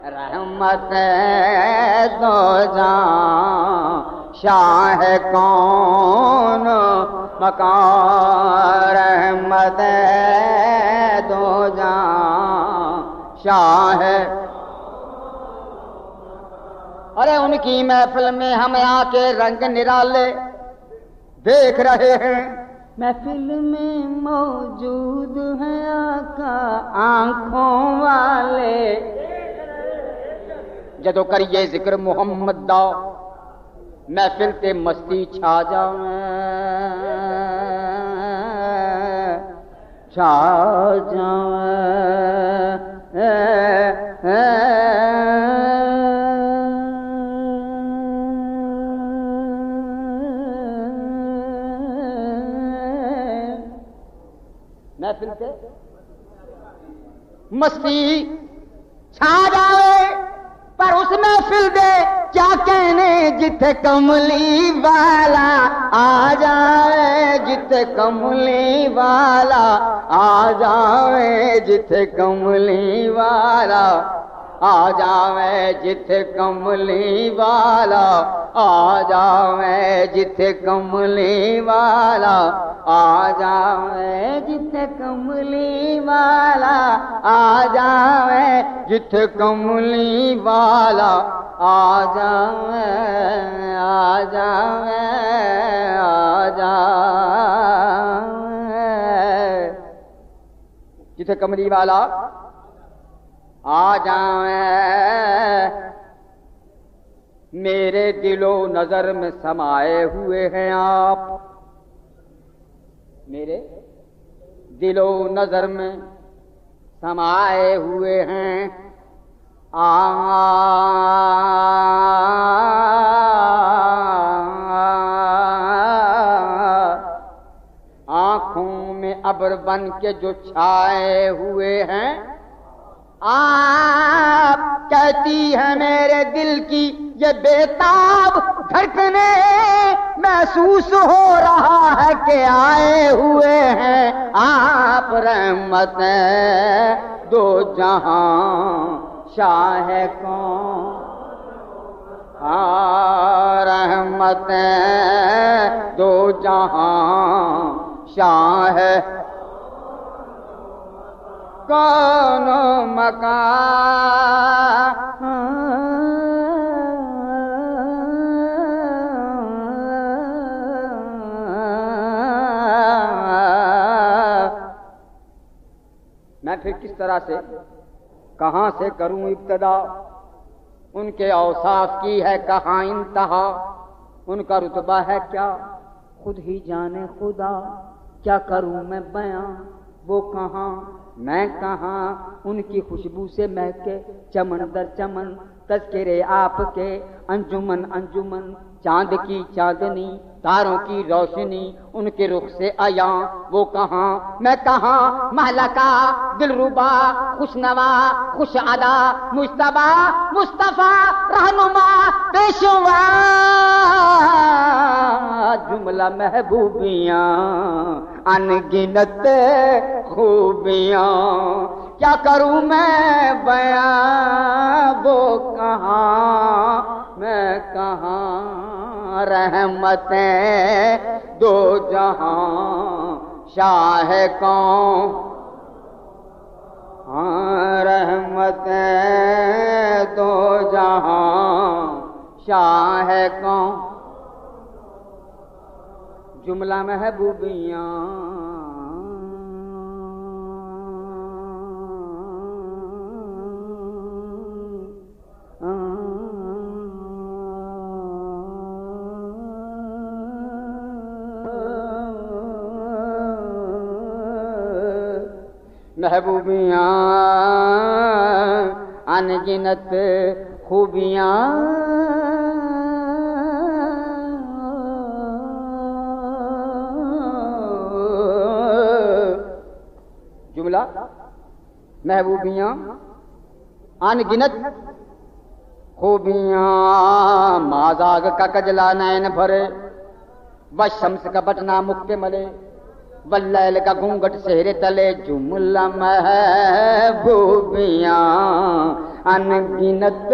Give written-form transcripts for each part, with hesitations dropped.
رحمت دو جان شاہ کون مکان، رحمت دو جان شاہ۔ ارے ان کی محفل میں ہم آ کے رنگ نرالے دیکھ رہے ہیں، محفل میں موجود ہیں آقا آنکھوں والے، جدو کریے ذکر محمد دا محفل تے مستی چھا جاویں، چھا جاویں۔ محفل تے مستی چھا جاوے، پر اس محفل دے کیا کہنے جتھے کملی والا آ جائے، جتھے کملی والا آ جائے، جتھے کملی والا آ جاوے، جتھے کملی والا آ جاوے، جتھے کملی والا آ جاوے، جتھے کملی والا آ جاوے، جتھے کملی والا آ جاوے، آ جاوے، آ جاوے، جتھے کملی والا آ جائیں۔ میرے دل و نظر میں سمائے ہوئے ہیں آپ، میرے دل و نظر میں سمائے ہوئے ہیں آنکھوں میں ابر بن کے جو چھائے ہوئے ہیں آپ، کہتی ہے میرے دل کی یہ بےتاب دھڑکنے، محسوس ہو رہا ہے کہ آئے ہوئے ہیں آپ، رحمتیں دو جہاں شاہ کون، رحمتیں دو جہاں شاہ کون مکان۔ میں پھر کس طرح سے کہاں سے کروں ابتدا، ان کے اوصاف کی ہے کہاں انتہا، ان کا رتبہ ہے کیا خود ہی جانے خدا، کیا کروں میں بیاں وہ کہاں میں کہاں، ان کی خوشبو سے مہکے چمن در چمن، تذکرے آپ کے انجمن انجمن، چاند کی چاندنی تاروں کی روشنی، ان کے رخ سے عیاں وہ کہاں میں کہاں، مہلکہ دلربا خوشنوا خوش ادا، مجتبی مصطفیٰ رہنما پیشوا، جملہ محبوبیاں ان گنت خوبیاں، کیا کروں میں بیاں وہ کہاں میں کہاں، رحمتیں دو جہاں شاہ کون، رحمتیں دو جہاں شاہ کون، جملہ محبوبیاں محبوبیاں انگنت خوبیاں، جملہ محبوبیاں انگنت خوبیاں، مازاگ کا کجلا نین بھرے، وشمس کا بٹنا مکھ کے ملے، واللیل کا گھونگٹ سہرے تلے، جملہ محبوبیاں ان گنت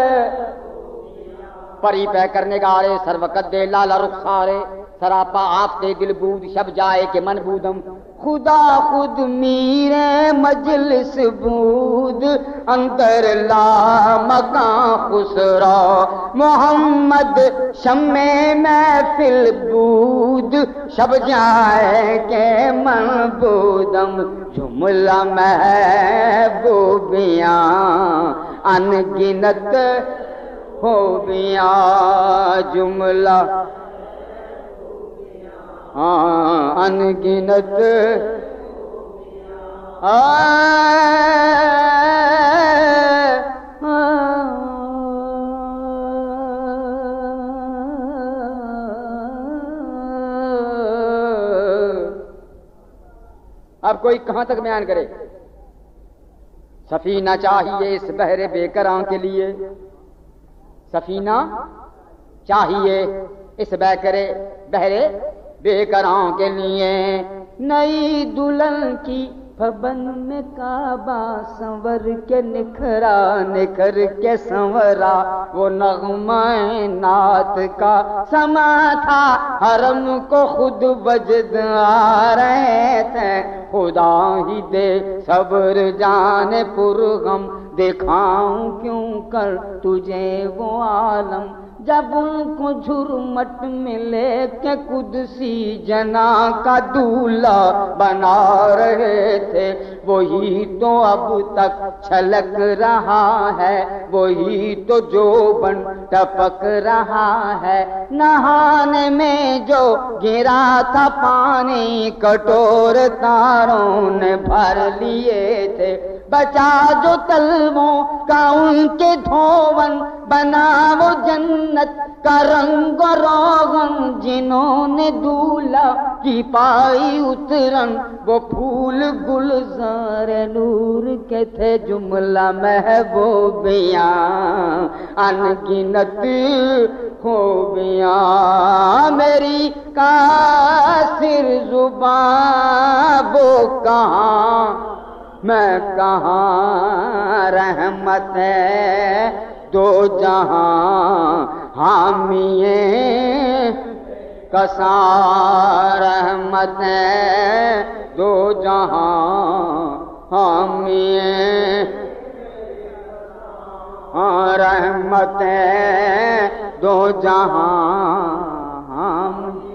پری پہ کرنے گارے سروقت دے لالا رخسارے سراپا آفتے دل بود شب جائے کہ من بودم خدا خود میرے مجلس بود اندر لا مکان خسرا محمد شمع محفل بود شب جائے کہ من بودم جملہ محبوبیاں ان گنت ہو گیا جملہ ان گنت اب کوئی کہاں تک بیان کرے. سفینہ چاہیے اس بحر بے کراں کے لیے، سفینہ چاہیے اس بحر بے کراں کے لیے، نئی دلہن کی پابند کعبہ سنور کے نکھرا نکھر کے سنورا، وہ نغمہ نعت کا سما تھا حرم کو خود وجد آ رہے تھے، خدا ہی دے صبر جان پرغم دکھاؤں کیوں کر تجھے وہ عالم، جب ان کو جھرمٹ میں لے کے قدسی جنا کا دولہا بنا رہے تھے، وہی تو اب تک چھلک رہا ہے، وہی تو جوبن ٹپک رہا ہے، نہانے میں جو گرا تھا پانی کٹور تاروں نے بھر لیے تھے، بچا جو تلووں کا ان کے دھون، بنا وہ جنت کا رنگ و روغن، جنہوں نے دولہا کی پائی اترن، وہ پھول گلزار نور کے تھے جملہ محبوبیاں ان گنت خوبیاں، میری قاصر زبان وہ کہاں میں کہاں، رحمت ہے دو جہاں حامی کساں، رحمت ہے دو جہاں حامی، رحمت ہے دو جہاں حامی